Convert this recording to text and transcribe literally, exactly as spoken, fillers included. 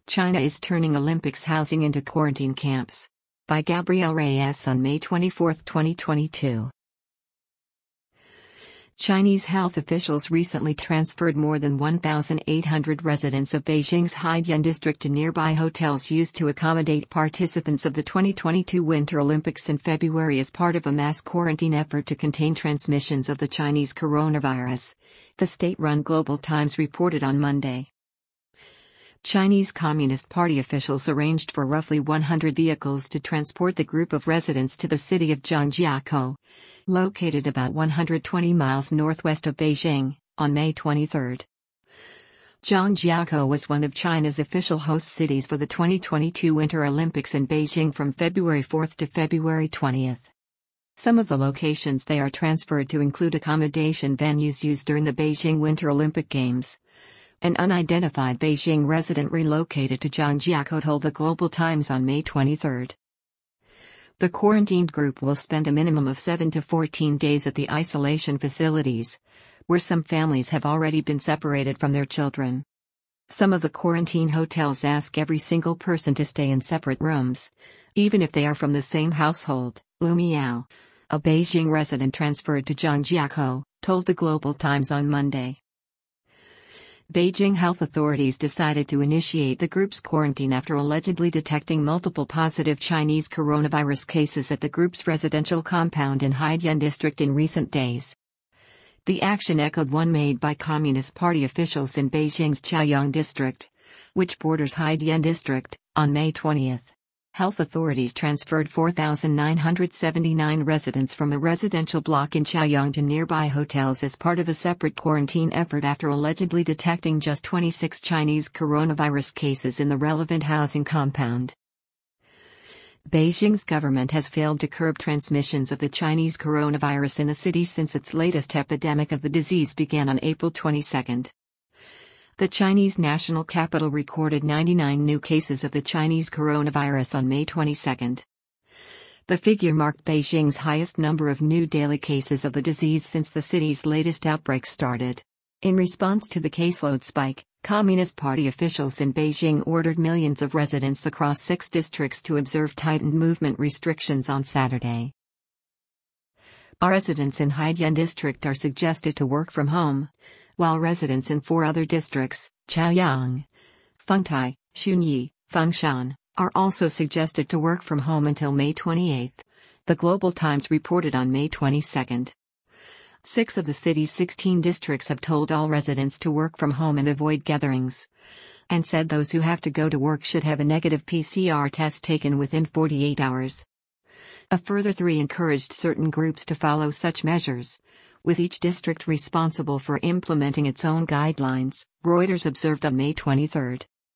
China is turning Olympics housing into quarantine camps. By Gabrielle Reyes on May twenty-fourth, twenty twenty-two. Chinese health officials recently transferred more than one thousand eight hundred residents of Beijing's Haidian district to nearby hotels used to accommodate participants of the twenty twenty-two Winter Olympics in February as part of a mass quarantine effort to contain transmissions of the Chinese coronavirus, the state-run Global Times reported on Monday. Chinese Communist Party officials arranged for roughly one hundred vehicles to transport the group of residents to the city of Zhangjiakou, located about one hundred twenty miles northwest of Beijing, on May twenty-third. Zhangjiakou was one of China's official host cities for the twenty twenty-two Winter Olympics in Beijing from February fourth to February twentieth. Some of the locations they are transferred to include accommodation venues used during the Beijing Winter Olympic Games. An unidentified Beijing resident relocated to Zhangjiakou told the Global Times on May twenty-third. The quarantined group will spend a minimum of seven to fourteen days at the isolation facilities, where some families have already been separated from their children. Some of the quarantine hotels ask every single person to stay in separate rooms, even if they are from the same household, Lu Miao, a Beijing resident transferred to Zhangjiakou, told the Global Times on Monday. Beijing health authorities decided to initiate the group's quarantine after allegedly detecting multiple positive Chinese coronavirus cases at the group's residential compound in Haidian district in recent days. The action echoed one made by Communist Party officials in Beijing's Chaoyang district, which borders Haidian district, on May twentieth. Health authorities transferred four thousand nine hundred seventy-nine residents from a residential block in Chaoyang to nearby hotels as part of a separate quarantine effort after allegedly detecting just twenty-six Chinese coronavirus cases in the relevant housing compound. Beijing's government has failed to curb transmissions of the Chinese coronavirus in the city since its latest epidemic of the disease began on April twenty-second. The Chinese national capital recorded ninety-nine new cases of the Chinese coronavirus on May twenty-second. The figure marked Beijing's highest number of new daily cases of the disease since the city's latest outbreak started. In response to the caseload spike, Communist Party officials in Beijing ordered millions of residents across six districts to observe tightened movement restrictions on Saturday. Our residents in Haidian district are suggested to work from home, while residents in four other districts, Chaoyang, Fengtai, Xunyi, Fengshan, are also suggested to work from home until May twenty-eighth, the Global Times reported on May twenty-second. Six of the city's sixteen districts have told all residents to work from home and avoid gatherings, and said those who have to go to work should have a negative P C R test taken within forty-eight hours. A further three encouraged certain groups to follow such measures, with each district responsible for implementing its own guidelines, Reuters observed on May twenty-third.